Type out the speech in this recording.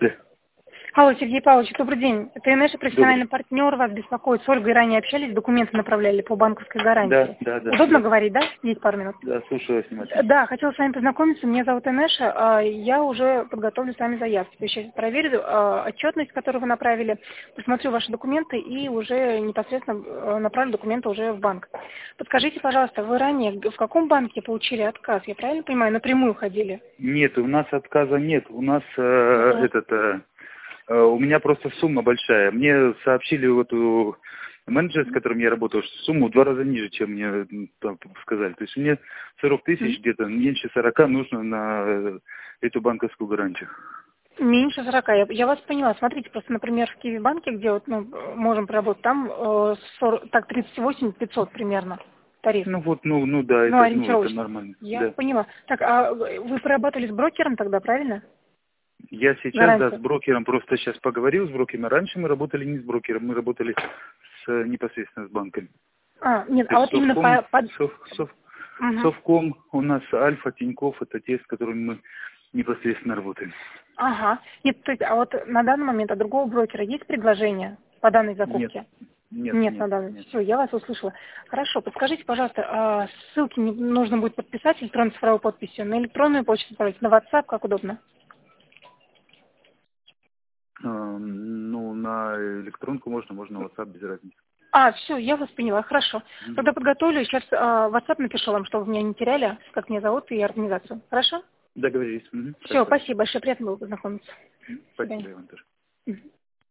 Да. Алло, Сергей Павлович, добрый день. Это наш профессиональный партнер вас беспокоит. С Ольгой ранее общались, документы направляли по банковской гарантии. Да. Удобно говорить, да? Есть пару минут? Да, слушаю вас внимательно. Да, хотела с вами познакомиться. Меня зовут Инеша. Я уже подготовлю с вами заявки. То есть сейчас проверю отчетность, которую вы направили, посмотрю ваши документы и уже непосредственно направлю документы уже в банк. Подскажите, пожалуйста, вы ранее в каком банке получили отказ? Я правильно понимаю, напрямую ходили? Нет, у нас отказа нет. У нас у меня просто сумма большая. Мне сообщили вот у менеджера, с которым я работал, что сумму в 2 раза ниже, чем мне там сказали. То есть мне 40 тысяч, где-то меньше 40 нужно на эту банковскую гарантию. Меньше 40. Я вас поняла. Смотрите, просто, например, в Киевбанке, где вот можем проработать, там 38 500 примерно тариф. Ну вот, да, это Ориентировочно. нормально. Я Да. поняла. Так, а вы проработали с брокером тогда, правильно? Я сейчас, с брокером просто сейчас поговорил с брокером. Раньше мы работали не с брокером, мы работали непосредственно с банками. Нет, То есть именно Совком, у нас Альфа, Тинькофф, это те, с которыми мы непосредственно работаем. Ага. Нет, то есть, а вот на данный момент от другого брокера есть предложение по данной закупке? Нет, на данный момент. Все, я вас услышала. Хорошо, подскажите, пожалуйста, ссылки нужно будет подписать электронной цифровой подписью, на электронную почту отправить, на WhatsApp, как удобно? На электронку можно на WhatsApp, без разницы. Все, я вас поняла, хорошо. Тогда подготовлю, сейчас WhatsApp напишу вам, чтобы вы меня не теряли, как меня зовут и организацию. Хорошо? Договорились. Все, спасибо большое, приятно было познакомиться. Спасибо, Иван, тоже.